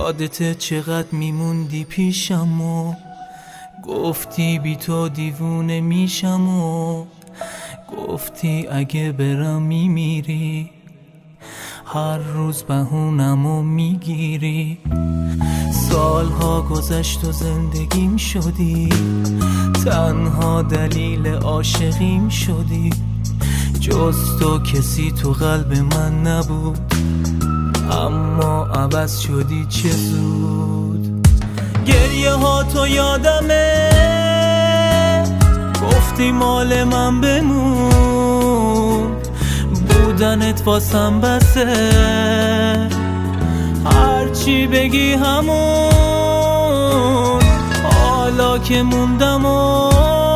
یادته چقدر میموندی پیشم و گفتی بی تو دیوونه میشم و گفتی اگه برم میمیری، هر روز بهونمو میگیری. سالها گذشت و زندگیم شدی، تنها دلیل عاشقیم شدی. جز تو کسی تو قلب من نبود، اما عوض شدی چه زود. گریه ها تو یادمه، گفتی مال من بمون، بودنت واسم بسه، هرچی بگی همون. حالا که موندم و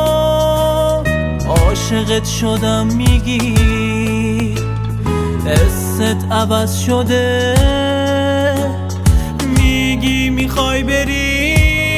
عاشقت شدم میگی حست عوض شده، میگی میخوای بری.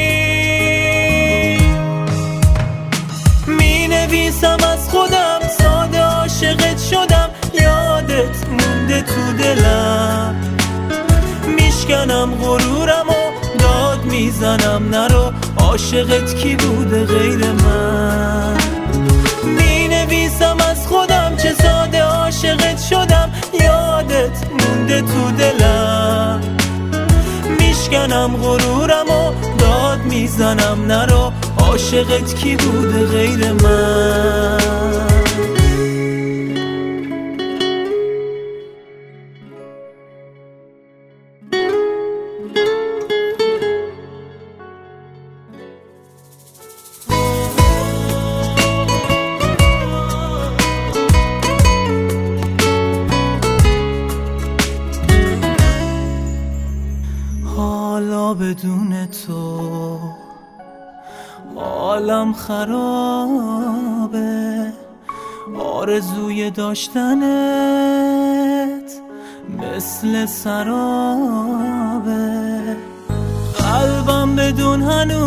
مینویسم از خودم ساده عاشقت شدم، یادت مونده تو دلم. میشکنم غرورم و داد میزنم نرو، عاشقت کی بوده غیر من. مینویسم از خودم چه ساده عاشقت شدم، یادت مونده تو دلم. میشکنم غرورم و داد میزنم نرو، عاشقت کی بوده غیر من. حالا بدون تو حالم خرابه، آرزوی داشتنت مثل سرابه. قلبم بدون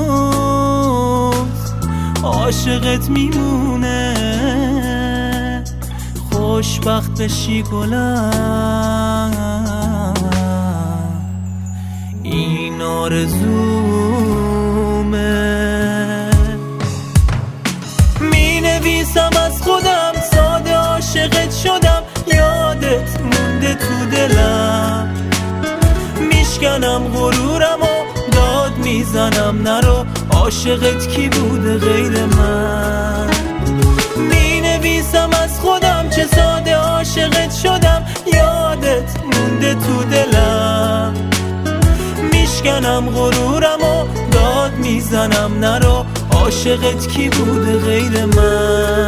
هنوز عاشقت میمونه، خوشبخت بشی گلم، این آرزومه. مینویسم از خودم ساده عاشقت شدم، یادت مونده تو دلم. میشکنم غرورم و داد میزنم نرو، عاشقت کی بوده غیر من. مینویسم از خودم چه ساده عاشقت شدم، یادت مونده تو دلم. میشکنم غرورم و داد میزنم نرو، عاشقت کی بوده غیر من.